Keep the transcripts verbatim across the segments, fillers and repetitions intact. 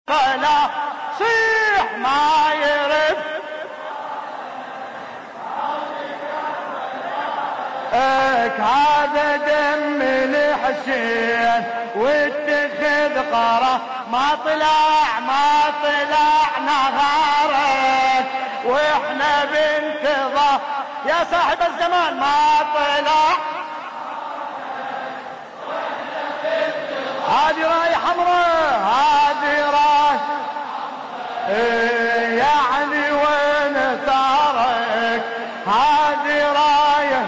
فلا صيح ما يرد اك هذا دم الحسين واتخذ قرار ما طلع ما طلع نهارك واحنا بانتظار يا صاحب الزمان ما طلع هذه راية حمراء هذه راية إيه يعني وين ثارك هذه راية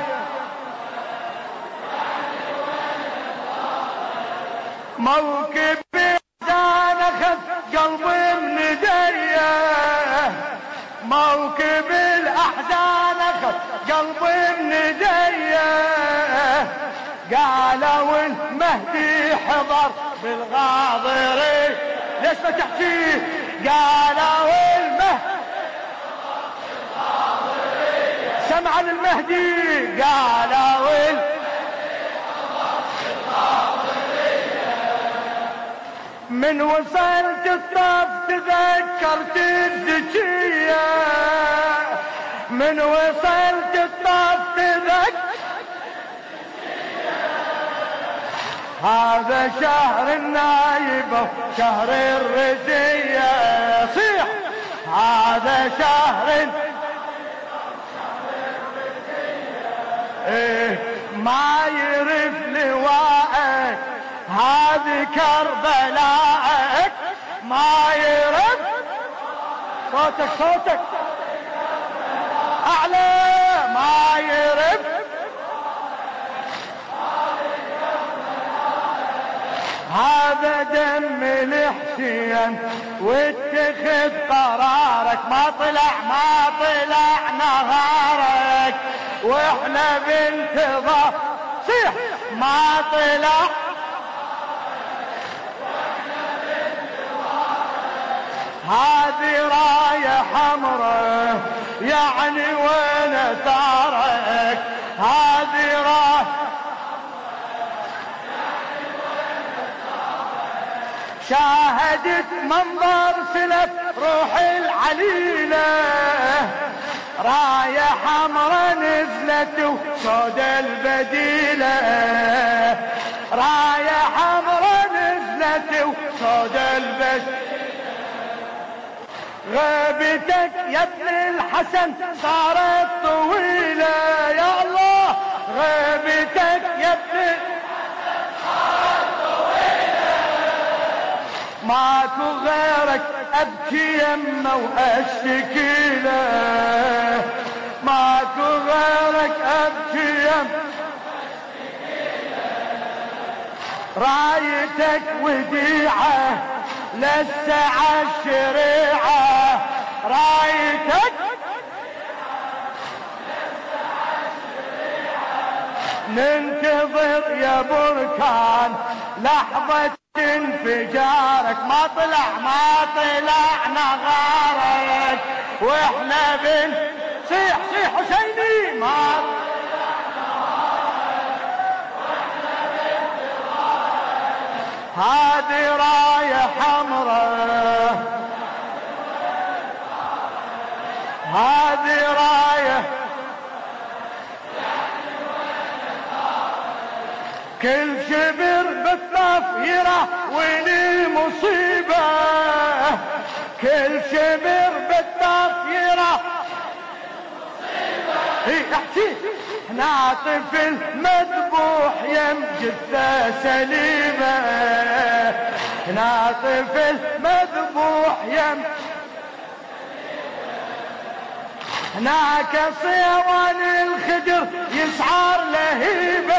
موكبي زان اخذ قلبي من ايديه موكب الاحزان اخذ قلبي من ايديه قالوا المهدي حضر بالغاضري ليش ما تحكي قالوا المهدي سمع المهدي قالوا المهدي من وصلت الطف تذكرت الزكية من وصلت الطف تذكرت هذا شهر النايب شهر الرزية صيح هذا شهر إيه ما يرف لواءك هذه كربلاءك ما يرف صوتك صوتك أعلى ما يرف هذا دم الحسين واتخذ قرارك ما طلع ما طلع نهارك واحنا بانتظار صيح ما طلع هذه راية حمراء يعني وين ثارك هذه راية شاهدت منظر سلف روح العليلة راية حمراء نزلت وسود البديلة راية حمراء نزلت وسود البديلة غيبتك يا ابن الحسن صارت طويلة يا الله غيبتك يا ابن الحسن صارت طويلة ماكو غيرك ابكي يمه واشتكي له ماكو غيرك ابكي يمه واشتكي له رايتك وديعه للساعة الشريعة رايتك ننتظر يا بركان لحظة انفجارك ما طلع ما طلع نغارك واحنا بن صيح صيح حسيني ما هذه راية حمراء هذه راية كل شبر بالطفيرة ولي مصيبة كل شبر بالطفيرة ايه احكي هنا طفل مذبوح يم جثة سليمة هنا طفل مذبوح يم هناك صيوان الخدر يسعر لهيبة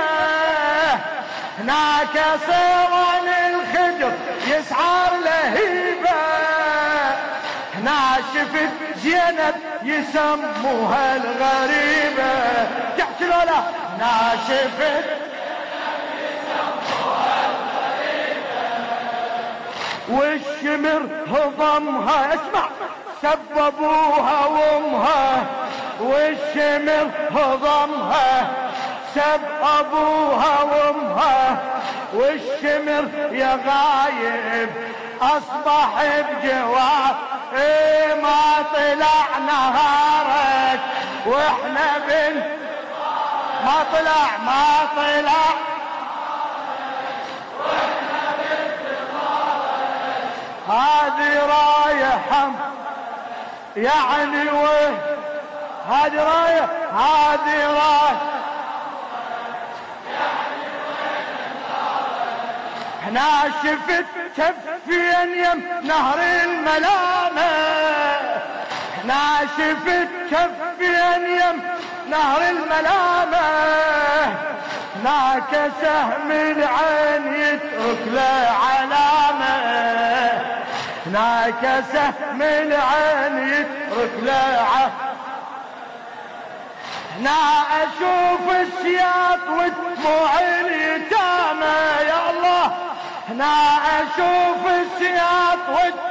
هناك صيوان الخدر يسعر لهيبة هنا شفت زينب يسموها الغريبة تحكي لولا هنا شفت يسموها الغريبة والشمر هضمها اسمع سببوها وامها والشمر هضمها سب ابوها وامها والشمر يا غايب اصبح بجوار ايه ما طلع نهارك واحنا بن ما طلع ما طلع واحنا بانتظارك هذه راية حم يعني وين هذه راية هذه راية يعني وين هنا شفت كفين يم نهر الملامة هنا شفت كفين يم نهر الملامة هناك سهم العين يترك له علامة هناك سهم العين يترك له علامة هنا اشوف السياط ودموع اليتامى يا الله هنا اشوف السياط ودموع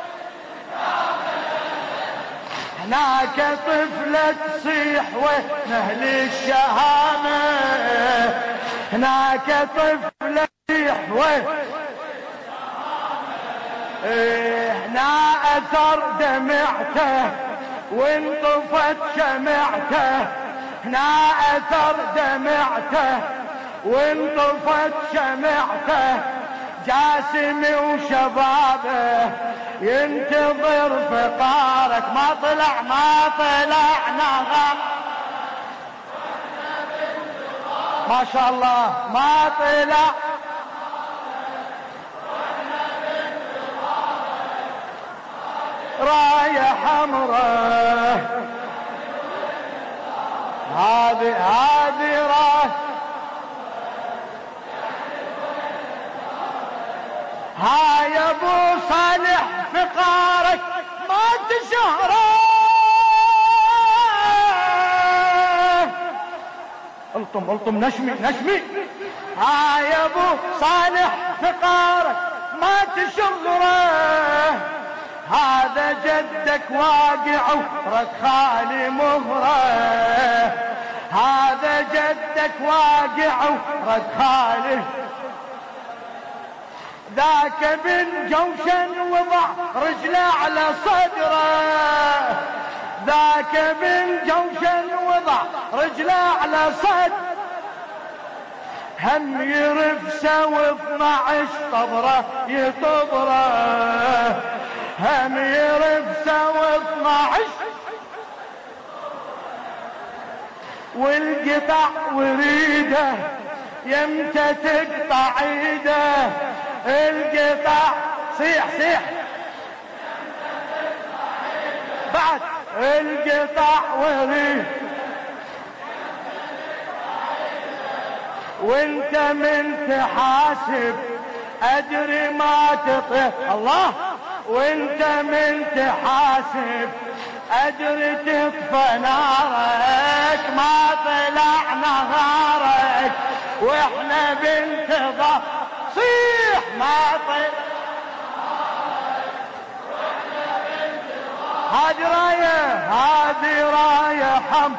هناك طفلة تصيح ونهل الشهامة هناك طفلة تصيح ونهل هنا اثر دمعته وانطفت شمعته هنا اثر دمعته وانطفت شمعته جاسمي وشبابه ينتظر فقارك ما طلع ما طلع نغم ما شاء الله ما طلع راية حمراء هذه هذه راية ها يا ابو صالح فقارك ما تشهره الطم الطم نشمي نشمي ها يا ابو صالح فقارك ما تشهره هذا جدك واقع ورد خالي مهره هذا جدك واقع ورد خالي ذاك بن جوشن وضع رجله على صدره ذاك بن جوشن وضع رجله على صدره هم يرفسه واثنعش طبره يطبره هم يرفسه واثنعش والقطع وريده يمتى تقطع ايده القطع صيح صيح بعد القطع وريده وانت من تحاسب ادري ما تطيح الله وانت من تحاسب ادري تطفى نارك ما طلع نهارك واحنا بانتظار صيح ما طلع واحنا بانتظار هذه راية هذه راية حم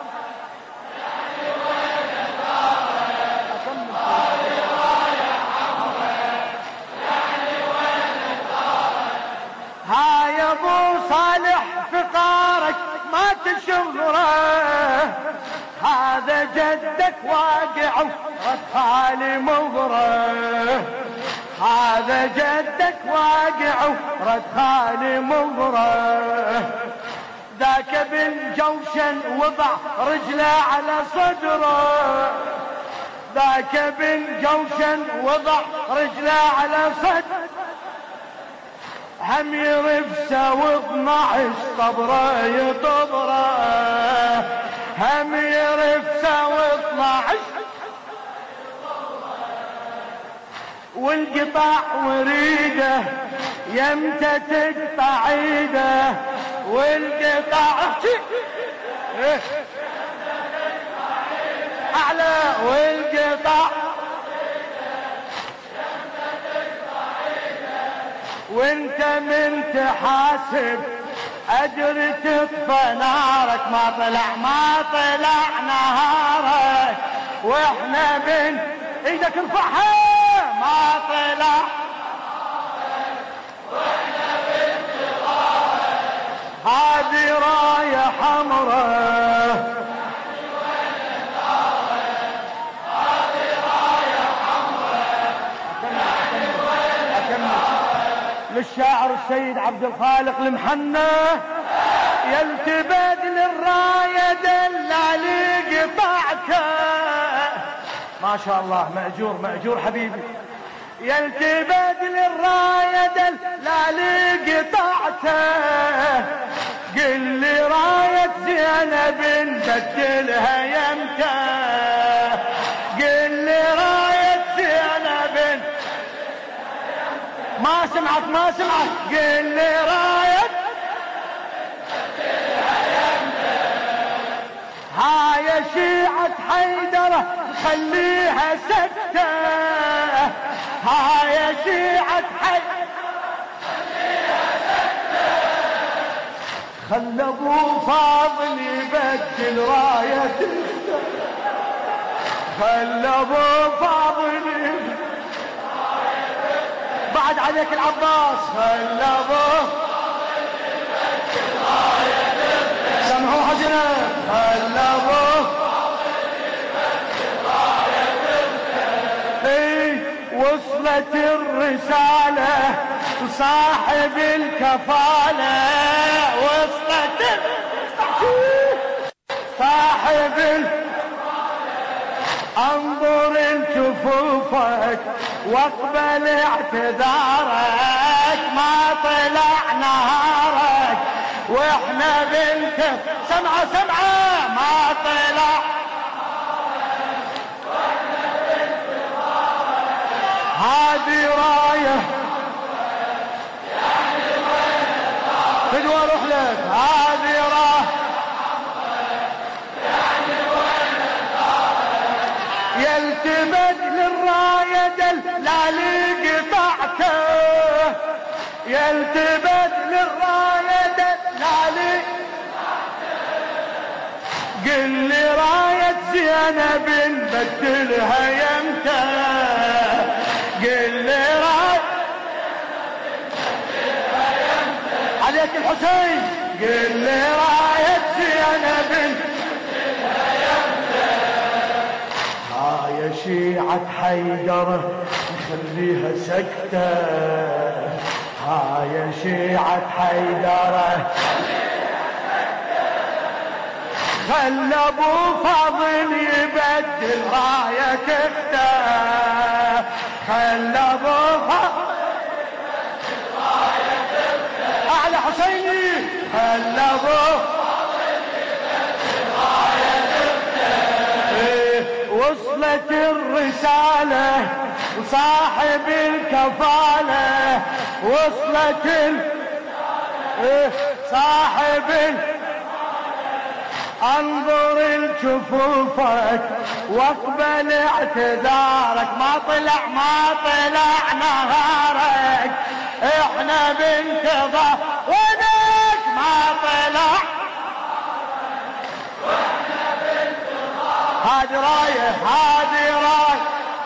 ها يا ابو صالح فقارك ما تشغره هذا جدك واقع ورد خالي مغره هذا جدك واقع ورد خالي مغره ذاك بن جوشن وضع رجله على صدره ذاك بن جوشن وضع رجله على صدره هم يرفسه واثنعش طبره يطبره هم يرفسه واثنعش والقطع وريده يمتى تقطع ايده والقطع اعلى والقطع وانت من تحاسب ادري تطفى نارك ما طلع ما طلع نهارك واحنا بن ايدك ارفعها ما طلع هذه راية حمراء للشاعر السيد عبد الخالق المحنى يلتبد للراية دلالي قطعته. ما شاء الله مأجور مأجور حبيبي. يلتبد للراية دلالي قطعته. قل لي راية زينب نبدلها يمتى. قل لي راية زينب ما سمعت ما سمعت. قل لي راية هاي شيعة حيدرة خليها سكتة. هاي شيعة حيدرة خليها سكتة. خلى ابو فاضل يبدل راية. خلى ابو فاضل يبدل بعد عليك العباس. خلى ابو سمعوا حزنا. خلى ابو اي وصلت الرسالة وصاحب الكفالة. وصلت صاحب الكفالة. انظر لجفوفك واقبل اعتذارك. ما طلع نهارك واحنا بنت سمعة سمعة. ما طلع واحنا بانتظارك. هذه راية يعني وين فدوى روح لك. هذه راية يلتبد للراية دلالي قطعته. يلتبد للراية دلالي قطعته. قل لي راية زينب نبدلها يمتى. قل لي راية نبدلها يمتى. عليك الحسين. قل لي راية زينب يا شيعة حيدرة نخليها سكتة. ها يا شيعة حيدرة خلى ابو فاضل يبدل راية كفته. خلى ابو فاضل يبدل راية كفته. اعلى حسيني. خلى ابو وصلت الرسالة وصاحب الكفالة. وصلت الرسالة صاحب الكفالة. انظر لجفوفك واقبل اعتذارك. ما طلع ما طلع نهارك احنا بانتظار. ودك ما طلع هذه راية. هذه راية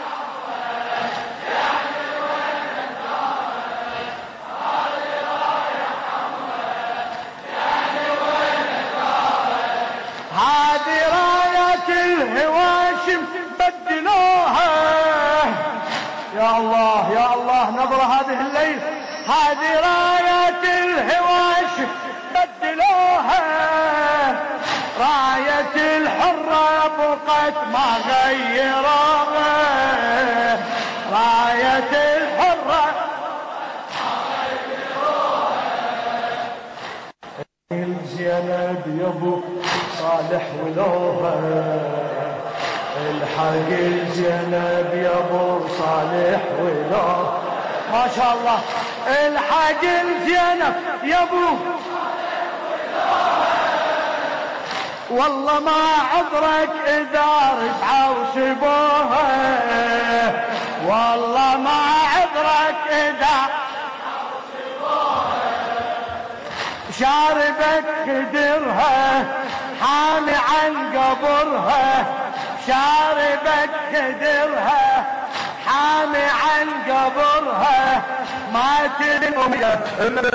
هذه راية الهواشم بدلوها. يا الله يا الله نظرة هذه الليل. هذه راية الهواشم بدلوها. راية الحرة بقت ما غيروها. راية الحرة ما غيروها. الزينب يا ابو صالح ولوها. الحق الزينب يا ابو صالح ولوها. ما شاء الله. الحق الزينب يا ابو والله ما عذرك إذا رجعوا سبوها. والله ما عذرك إذا رجعوا سبوها. شاربك خدرها حامي عن قبرها. شاربك خدرها حامي عن قبرها. ما تدري